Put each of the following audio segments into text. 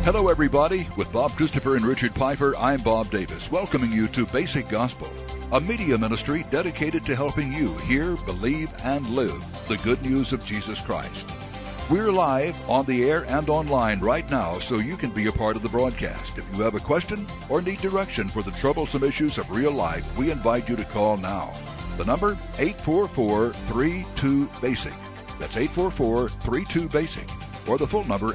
Hello, everybody. With Bob Christopher and Richard Piper, I'm Bob Davis, welcoming you to Basic Gospel, a media ministry dedicated to helping you hear, believe, and live the good news of Jesus Christ. We're live on the air and online right now, so you can be a part of the broadcast. If you have a question or need direction for the troublesome issues of real life, we invite you to call now. The number, 844-32-BASIC. That's 844-32-BASIC. Or the full number,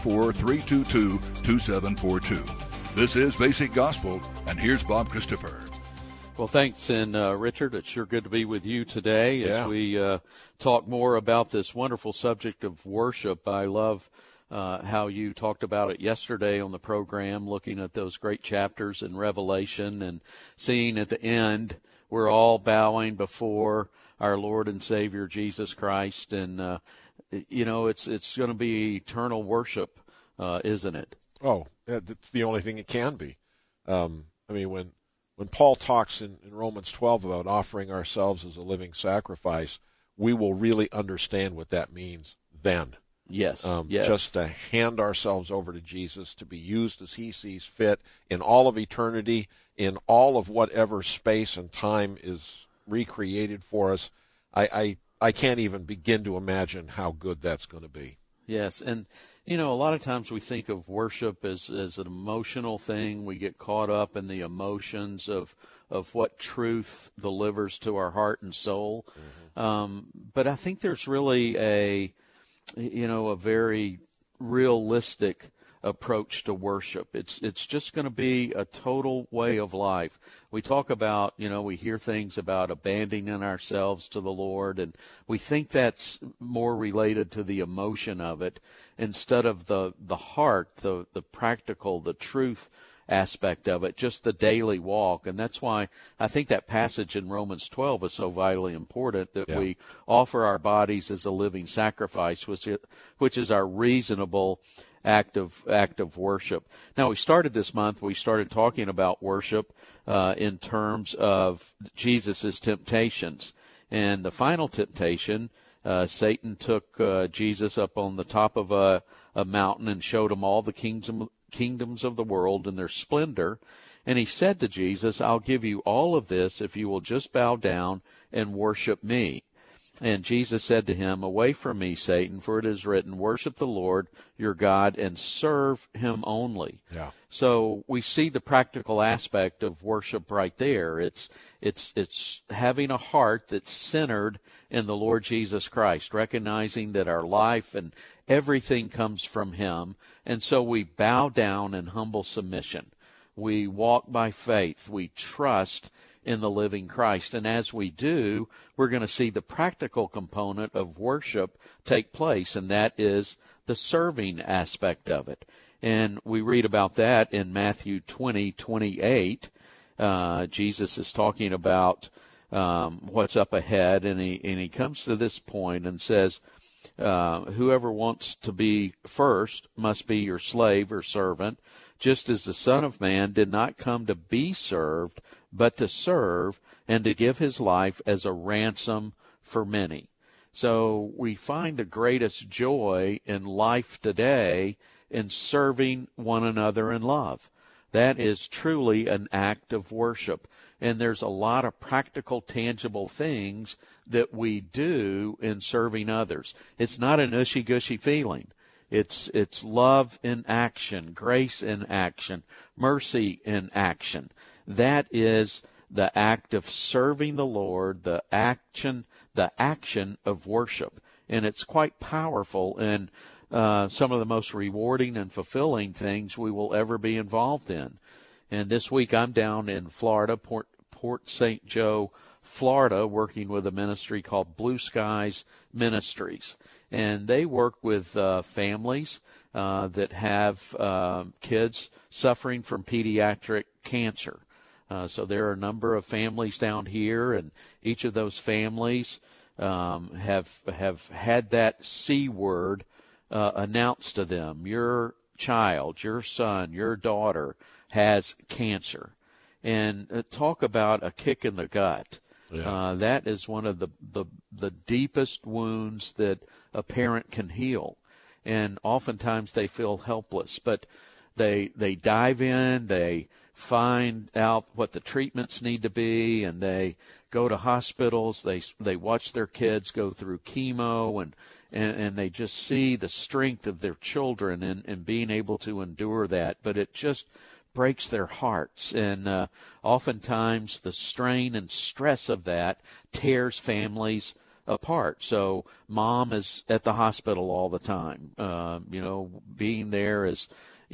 844-322-2742. This is Basic Gospel, and here's Bob Christopher. Well, thanks, and Richard, it's sure good to be with you today as we talk more about this wonderful subject of worship. I love how you talked about it yesterday on the program, looking at those great chapters in Revelation and seeing at the end we're all bowing before our Lord and Savior Jesus Christ, and it's going to be eternal worship, isn't it? Oh, it's the only thing it can be. When Paul talks in Romans 12 about offering ourselves as a living sacrifice, we will really understand what that means then. Yes. Just to hand ourselves over to Jesus, to be used as he sees fit in all of eternity, in all of whatever space and time is recreated for us. I can't even begin to imagine how good that's going to be. Yes, and a lot of times we think of worship as an emotional thing. We get caught up in the emotions of what truth delivers to our heart and soul. Mm-hmm. But I think there's really a very realistic approach to worship. It's just going to be a total way of life. We talk about, we hear things about abandoning ourselves to the Lord, and we think that's more related to the emotion of it instead of the heart, the practical, the truth aspect of it, just the daily walk. And that's why I think that passage in Romans 12 is so vitally important, that we offer our bodies as a living sacrifice, which is our reasonable act of worship. Now, we started talking about worship in terms of Jesus' temptations. And the final temptation, Satan took Jesus up on the top of a mountain and showed him all the kingdoms of the world and their splendor. And he said to Jesus, "I'll give you all of this if you will just bow down and worship me." And Jesus said to him, "Away from me, Satan, for it is written, worship the Lord your God and serve him only." Yeah. So we see the practical aspect of worship right there. It's having a heart that's centered in the Lord Jesus Christ, recognizing that our life and everything comes from him. And so we bow down in humble submission. We walk by faith. We trust in the living Christ. And as we do, we're going to see the practical component of worship take place, and that is the serving aspect of it. And we read about that in Matthew 20:28. Jesus is talking about what's up ahead, and he comes to this point and says, whoever wants to be first must be your slave or servant, just as the Son of Man did not come to be served, but to serve and to give his life as a ransom for many. So we find the greatest joy in life today in serving one another in love. That is truly an act of worship. And there's a lot of practical, tangible things that we do in serving others. It's not an ushy-gushy feeling. It's love in action, grace in action, mercy in action. That is the act of serving the Lord, the action of worship. And it's quite powerful and some of the most rewarding and fulfilling things we will ever be involved in. And this week I'm down in Florida, Port St. Joe, Florida, working with a ministry called Blue Skies Ministries. And they work with families that have kids suffering from pediatric cancer. So there are a number of families down here, and each of those families have had that C word announced to them. Your child, your son, your daughter has cancer. And talk about a kick in the gut. Yeah. That is one of the deepest wounds that a parent can heal. And oftentimes they feel helpless. But They dive in, they find out what the treatments need to be, and they go to hospitals. They watch their kids go through chemo, and they just see the strength of their children and being able to endure that. But it just breaks their hearts, and oftentimes the strain and stress of that tears families apart. So mom is at the hospital all the time, being there as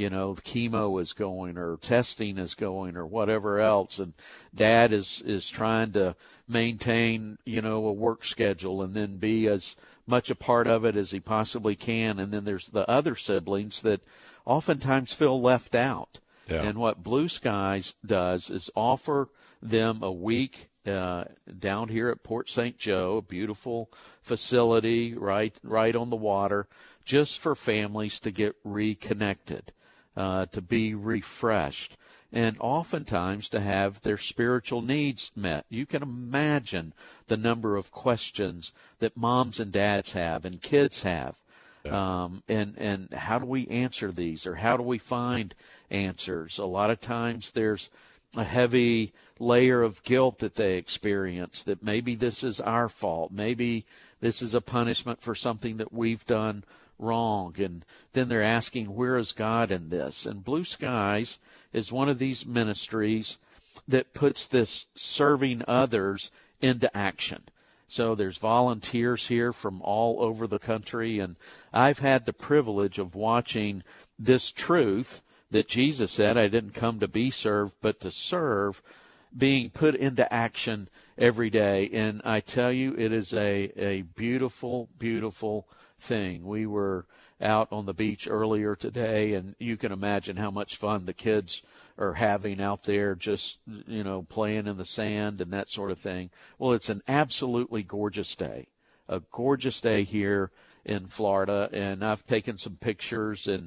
chemo is going or testing is going or whatever else, and dad is trying to maintain a work schedule and then be as much a part of it as he possibly can. And then there's the other siblings that oftentimes feel left out. Yeah. And what Blue Skies does is offer them a week down here at Port St. Joe, a beautiful facility right on the water, just for families to get reconnected, to be refreshed, and oftentimes to have their spiritual needs met. You can imagine the number of questions that moms and dads have and kids have. Yeah. And how do we answer these, or how do we find answers? A lot of times there's a heavy layer of guilt that they experience, that maybe this is our fault, maybe this is a punishment for something that we've done wrong, and then they're asking, where is God in this? And Blue Skies is one of these ministries that puts this serving others into action. So there's volunteers here from all over the country, and I've had the privilege of watching this truth that Jesus said, I didn't come to be served, but to serve, being put into action every day. And I tell you, it is a beautiful, beautiful thing. We were out on the beach earlier today, and you can imagine how much fun the kids are having out there, just, playing in the sand and that sort of thing. Well, it's an absolutely gorgeous day, a gorgeous day here in Florida, and I've taken some pictures, and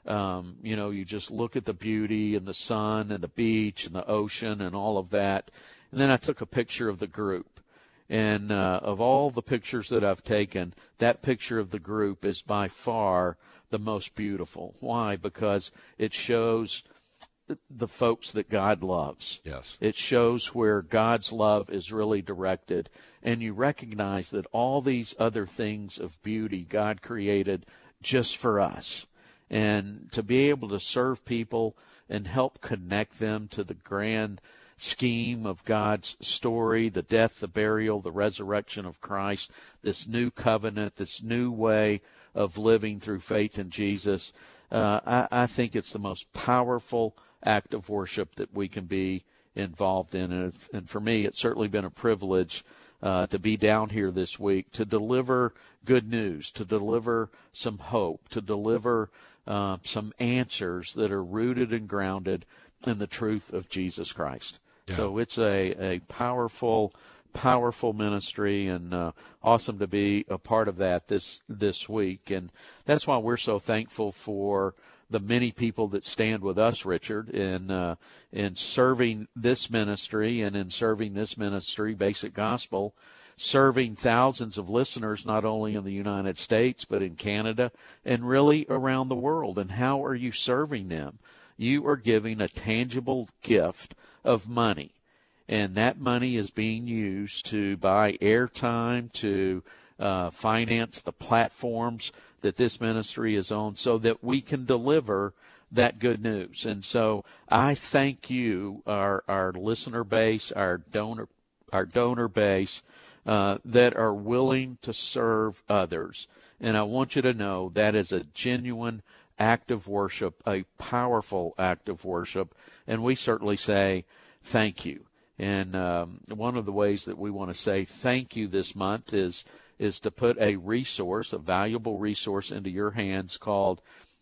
you just look at the beauty and the sun and the beach and the ocean and all of that. And then I took a picture of the group. And of all the pictures that I've taken, that picture of the group is by far the most beautiful. Why? Because it shows the folks that God loves. Yes. It shows where God's love is really directed. And you recognize that all these other things of beauty God created just for us. And to be able to serve people and help connect them to the grand scheme of God's story, the death, the burial, the resurrection of Christ, this new covenant, this new way of living through faith in Jesus, I think it's the most powerful act of worship that we can be involved in. And for me, it's certainly been a privilege to be down here this week to deliver good news, to deliver some hope, to deliver some answers that are rooted and grounded in the truth of Jesus Christ. Yeah. So it's a powerful, powerful ministry, and awesome to be a part of that this week. And that's why we're so thankful for the many people that stand with us, Richard, in serving this ministry, and in serving this ministry, Basic Gospel, serving thousands of listeners, not only in the United States, but in Canada and really around the world. And how are you serving them? You are giving a tangible gift of money, and that money is being used to buy airtime, to finance the platforms that this ministry is on, so that we can deliver that good news. And so I thank you, our listener base, our donor base, that are willing to serve others. And I want you to know that is a genuine act of worship, a powerful act of worship, and we certainly say thank you. And one of the ways that we want to say thank you this month is to put a resource, a valuable resource, into your hands called,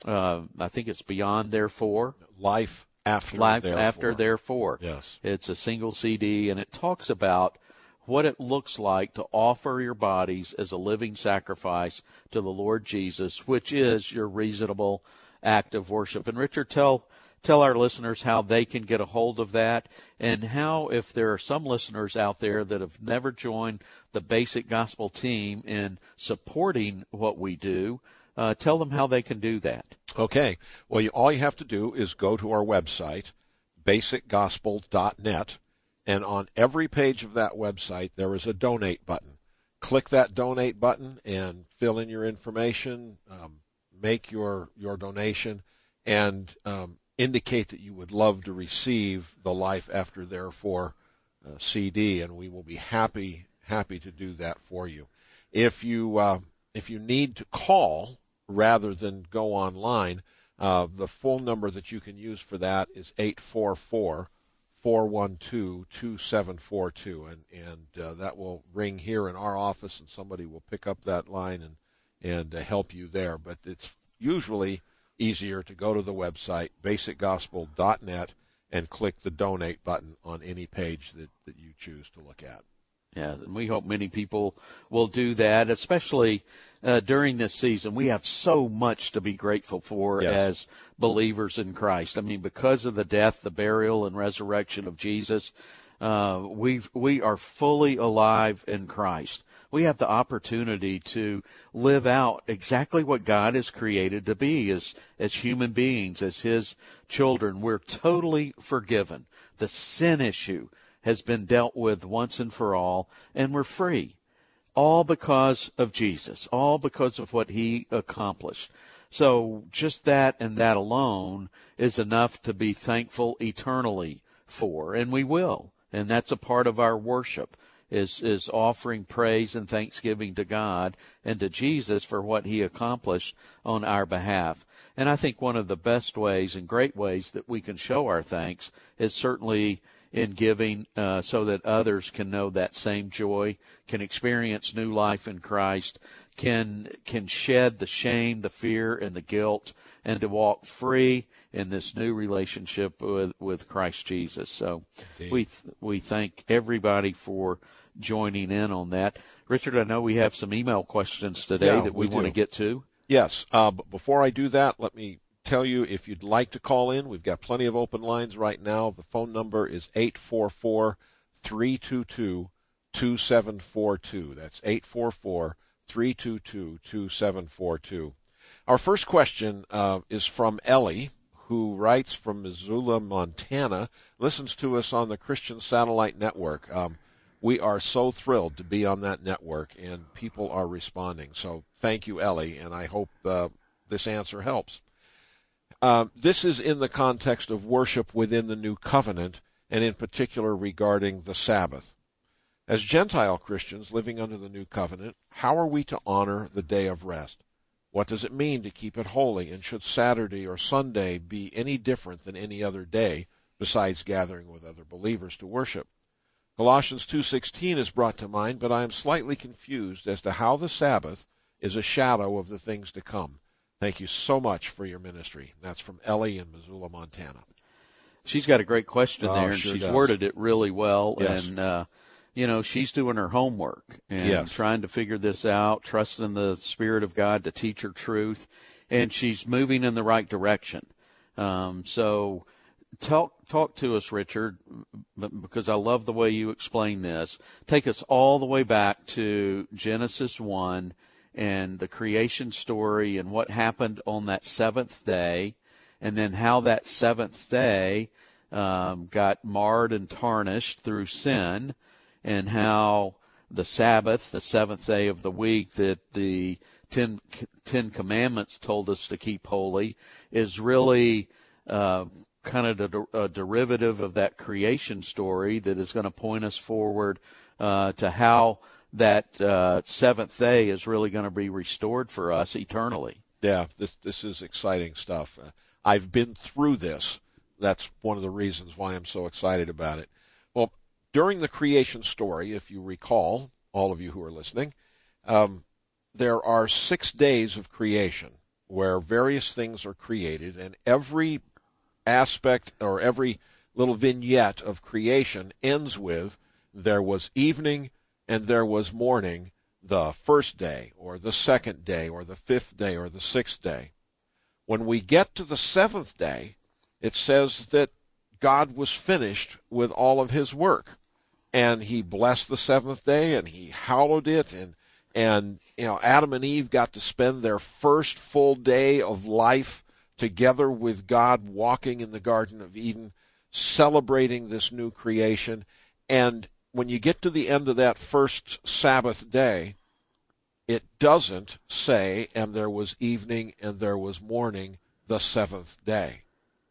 I think it's Beyond Therefore. Life After Therefore. Yes. It's a single CD, and it talks about what it looks like to offer your bodies as a living sacrifice to the Lord Jesus, which is your reasonable act of worship. And Richard, tell our listeners how they can get a hold of that, and how, if there are some listeners out there that have never joined the Basic Gospel team in supporting what we do, tell them how they can do that. Okay. Well, all you have to do is go to our website, basicgospel.net, and on every page of that website there is a donate button. Click that donate button and fill in your information, make your donation, and indicate that you would love to receive the Life After Therefore CD, and we will be happy to do that for you. If you need to call rather than go online, the phone number that you can use for that is 844-412-2742, and that will ring here in our office, and somebody will pick up that line and help you there. But it's usually easier to go to the website, basicgospel.net, and click the donate button on any page that you choose to look at. Yeah, and we hope many people will do that, especially during this season. We have so much to be grateful for as believers in Christ. I mean, because of the death, the burial, and resurrection of Jesus, we are fully alive in Christ. We have the opportunity to live out exactly what God has created to be as human beings, as His children. We're totally forgiven. The sin issue has been dealt with once and for all, and we're free. All because of Jesus, all because of what He accomplished. So just that and that alone is enough to be thankful eternally for, and we will. And that's a part of our worship, is offering praise and thanksgiving to God and to Jesus for what He accomplished on our behalf. And I think one of the best ways and great ways that we can show our thanks is certainly in giving, so that others can know that same joy, can experience new life in Christ, can shed the shame, the fear, and the guilt, and to walk free in this new relationship with Christ Jesus. So we thank everybody for joining in on that. Richard, I know we have some email questions today that we want to get to. Yes, but before I do that, let me tell you, if you'd like to call in, we've got plenty of open lines right now. The phone number is 844-322-2742. That's 844-322-2742. Our first question is from Ellie, who writes from Missoula, Montana, listens to us on the Christian Satellite Network. We are so thrilled to be on that network, and people are responding. So thank you, Ellie, and I hope this answer helps. This is in the context of worship within the New Covenant, and in particular regarding the Sabbath. As Gentile Christians living under the New Covenant, how are we to honor the day of rest? What does it mean to keep it holy, and should Saturday or Sunday be any different than any other day, besides gathering with other believers to worship? Colossians 2:16 is brought to mind, but I am slightly confused as to how the Sabbath is a shadow of the things to come. Thank you so much for your ministry. That's from Ellie in Missoula, Montana. She's got a great question there, and sure she's does. worded it really well. Yes. And, she's doing her homework and trying to figure this out, trusting the Spirit of God to teach her truth, and she's moving in the right direction. So talk to us, Richard, because I love the way you explain this. Take us all the way back to Genesis 1 and the creation story and what happened on that seventh day, and then how that seventh day got marred and tarnished through sin, and how the Sabbath, the seventh day of the week that the Ten Commandments told us to keep holy, is really kind of a derivative of that creation story that is going to point us forward to how that seventh day is really going to be restored for us eternally. Yeah, this is exciting stuff. I've been through this. That's one of the reasons why I'm so excited about it. Well, during the creation story, if you recall, all of you who are listening, there are 6 days of creation where various things are created, and every aspect or every little vignette of creation ends with there was evening and there was morning the first day or the second day or the fifth day or the sixth day. When we get to the seventh day, it says that God was finished with all of His work, and He blessed the seventh day and He hallowed it, and Adam and Eve got to spend their first full day of life together with God, walking in the Garden of Eden, celebrating this new creation. And when you get to the end of that first Sabbath day, it doesn't say, and there was evening and there was morning the seventh day.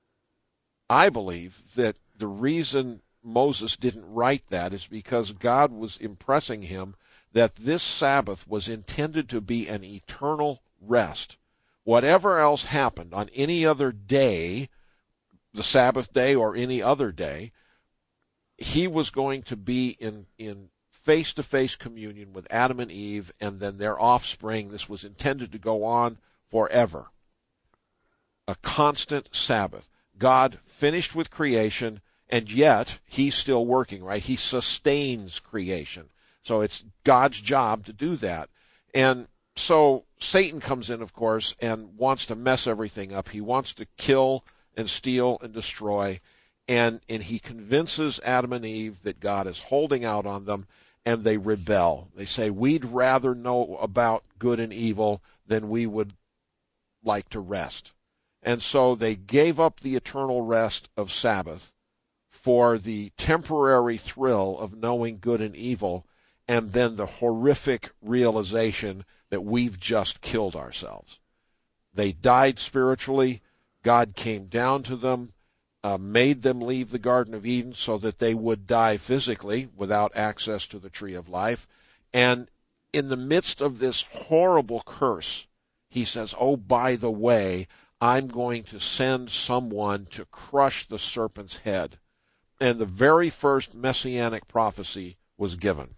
I believe that the reason Moses didn't write that is because God was impressing him that this Sabbath was intended to be an eternal rest. Whatever else happened on any other day, the Sabbath day or any other day, he was going to be in face-to-face communion with Adam and Eve and then their offspring. This was intended to go on forever. A constant Sabbath. God finished with creation, and yet he's still working, right? He sustains creation. So it's God's job to do that. And so Satan comes in, of course, and wants to mess everything up. He wants to kill and steal and destroy. And he convinces Adam and Eve that God is holding out on them, and they rebel. They say, we'd rather know about good and evil than we would like to rest. And so they gave up the eternal rest of Sabbath for the temporary thrill of knowing good and evil, and then the horrific realization that we've just killed ourselves. They died spiritually. God came down to them, made them leave the Garden of Eden so that they would die physically without access to the tree of life. And in the midst of this horrible curse, he says, oh, by the way, I'm going to send someone to crush the serpent's head. And the very first messianic prophecy was given.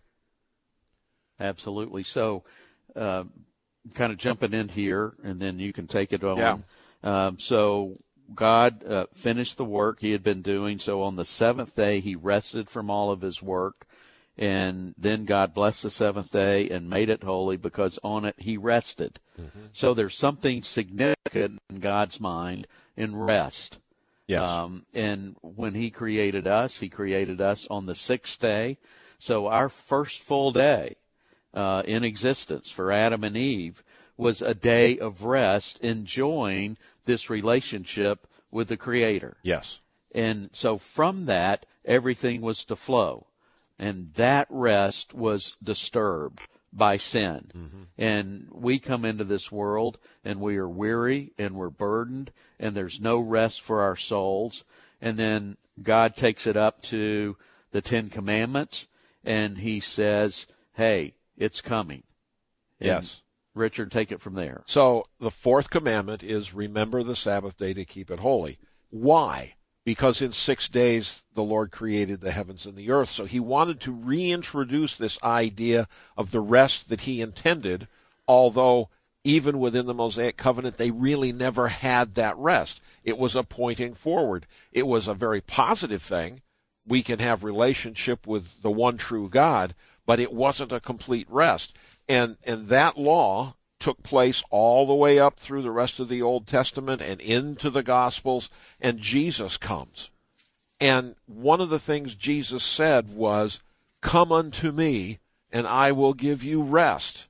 Absolutely. So, kind of jumping in here, and then you can take it on. Yeah. So God finished the work he had been doing. So on the seventh day, he rested from all of his work. And then God blessed the seventh day and made it holy because on it he rested. Mm-hmm. So there's something significant in God's mind in rest. Yes. And when he created us on the sixth day. So our first full day in existence for Adam and Eve was a day of rest, enjoying this relationship with the Creator. Yes. And so from that, everything was to flow. And that rest was disturbed by sin. Mm-hmm. And we come into this world and we are weary and we're burdened and there's no rest for our souls. And then God takes it up to the Ten Commandments and he says, hey, it's coming. And yes. Richard, take it from there. So the fourth commandment is remember the Sabbath day to keep it holy. Why? Because in 6 days the Lord created the heavens and the earth. So he wanted to reintroduce this idea of the rest that he intended, although even within the Mosaic covenant they really never had that rest. It was a pointing forward. It was a very positive thing. We can have relationship with the one true God, but it wasn't a complete rest. And that law took place all the way up through the rest of the Old Testament and into the Gospels, and Jesus comes. And one of the things Jesus said was, come unto me, and I will give you rest.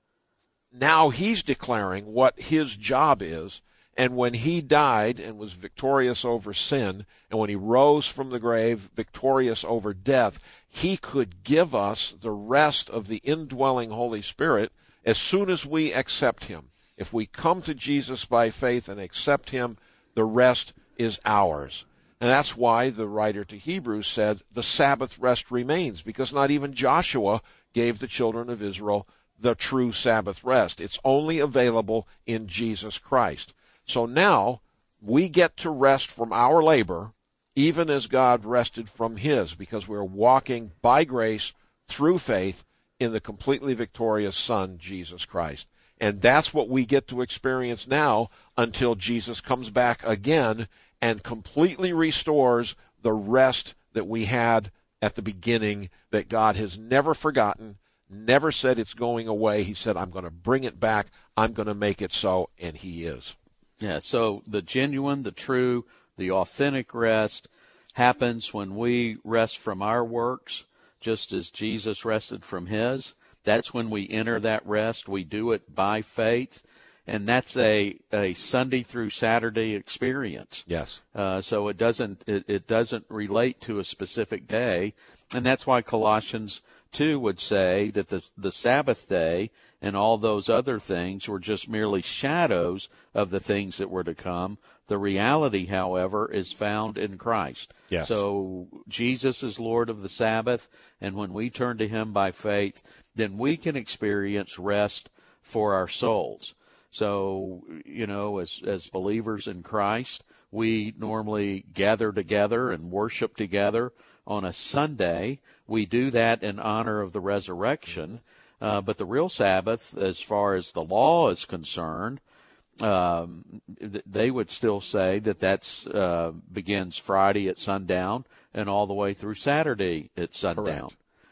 Now he's declaring what his job is, and when he died and was victorious over sin, and when he rose from the grave victorious over death, he could give us the rest of the indwelling Holy Spirit as soon as we accept him. If we come to Jesus by faith and accept him, the rest is ours. And that's why the writer to Hebrews said the Sabbath rest remains, because not even Joshua gave the children of Israel the true Sabbath rest. It's only available in Jesus Christ. So now we get to rest from our labor, even as God rested from his, because we're walking by grace through faith in the completely victorious Son, Jesus Christ. And that's what we get to experience now until Jesus comes back again and completely restores the rest that we had at the beginning, that God has never forgotten, never said it's going away. He said, I'm going to bring it back. I'm going to make it so, and he is. Yeah, so the genuine, the true, the authentic rest happens when we rest from our works, just as Jesus rested from his. That's when we enter that rest. We do it by faith. and that's a Sunday through Saturday experience. Yes. So it doesn't relate to a specific day, and that's why Colossians 2 would say that the Sabbath day and all those other things were just merely shadows of the things that were to come. The reality, however, is found in Christ. Yes. So Jesus is Lord of the Sabbath, and when we turn to him by faith, then we can experience rest for our souls. So, as believers in Christ, we normally gather together and worship together on a Sunday. We do that in honor of the resurrection. But the real Sabbath, as far as the law is concerned, they would still say that begins Friday at sundown and all the way through Saturday at sundown.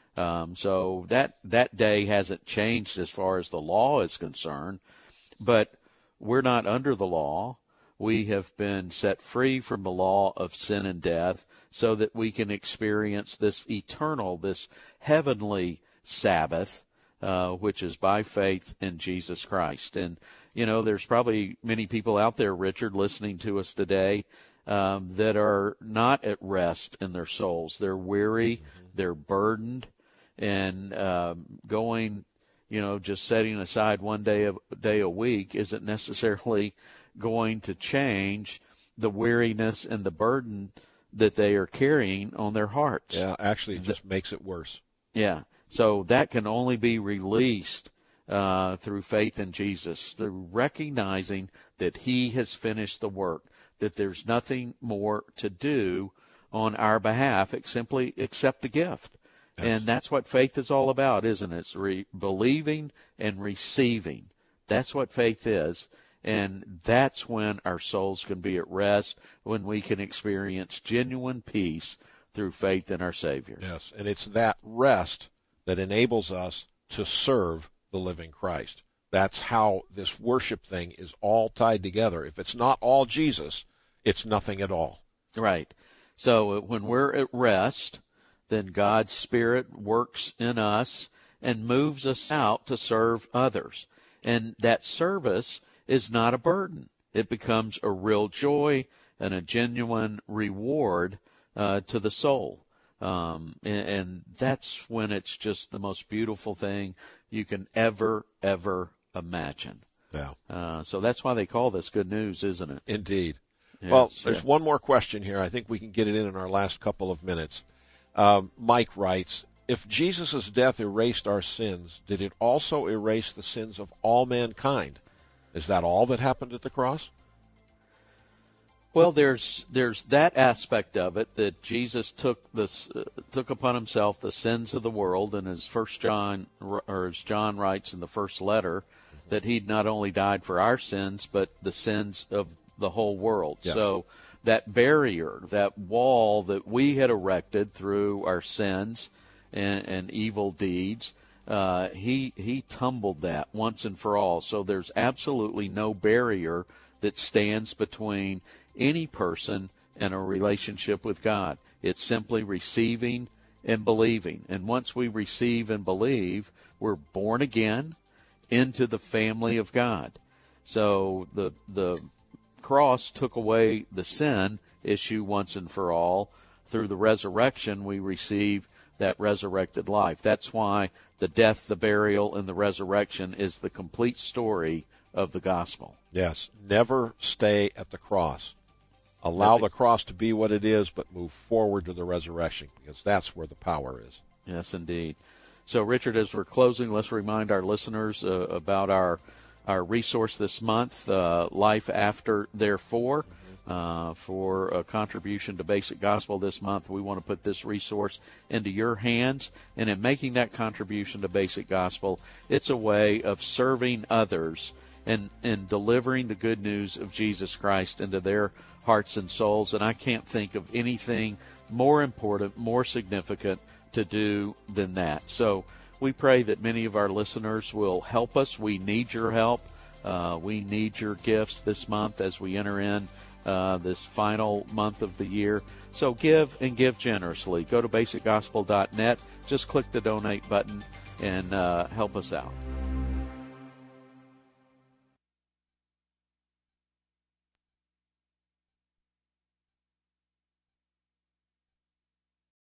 So that day hasn't changed as far as the law is concerned, but we're not under the law. We have been set free from the law of sin and death so that we can experience this eternal, this heavenly Sabbath, which is by faith in Jesus Christ. And, there's probably many people out there, Richard, listening to us today, that are not at rest in their souls. They're weary, they're burdened, and going, just setting aside one day a week isn't necessarily going to change the weariness and the burden that they are carrying on their hearts. Yeah, actually, it just makes it worse. Yeah. So that can only be released through faith in Jesus, through recognizing that he has finished the work, that there's nothing more to do on our behalf simply accept the gift. Yes. And that's what faith is all about, isn't it? It's believing and receiving. That's what faith is. And that's when our souls can be at rest, when we can experience genuine peace through faith in our Savior. Yes, and it's that rest that enables us to serve the living Christ. That's how this worship thing is all tied together. If it's not all Jesus, it's nothing at all. Right. So when we're at rest, then God's Spirit works in us and moves us out to serve others. And that service is not a burden. It becomes a real joy and a genuine reward to the soul. And that's when it's just the most beautiful thing you can ever imagine. Yeah. So that's why they call this good news, isn't it? Indeed. Yes, well, there's one more question here. I think we can get it in our last couple of minutes. Mike writes, if Jesus' death erased our sins, did it also erase the sins of all mankind? Is that all that happened at the cross? Well, there's that aspect of it, that Jesus took upon himself the sins of the world, and as John writes in the first letter, that he not only died for our sins, but the sins of the whole world. Yes. So that barrier, that wall that we had erected through our sins and evil deeds, he tumbled that once and for all. So there's absolutely no barrier that stands between any person and a relationship with God. It's simply receiving and believing. And once we receive and believe, we're born again into the family of God. So the cross took away the sin issue once and for all. Through the resurrection, we receive that resurrected life. That's why the death, the burial, and the resurrection is the complete story of the gospel. Yes. Never stay at the cross. Allow the cross to be what it is, but move forward to the resurrection, because that's where the power is. Yes, indeed. So, Richard, as we're closing, let's remind our listeners about our resource this month, Life After Therefore. For a contribution to Basic Gospel this month, we want to put this resource into your hands. And in making that contribution to Basic Gospel, it's a way of serving others and delivering the good news of Jesus Christ into their hearts and souls. And I can't think of anything more important, more significant to do than that. So we pray that many of our listeners will help us. We need your help. We need your gifts this month as we enter in this final month of the year. So give, and give generously. Go to basicgospel.net. Just click the donate button and help us out.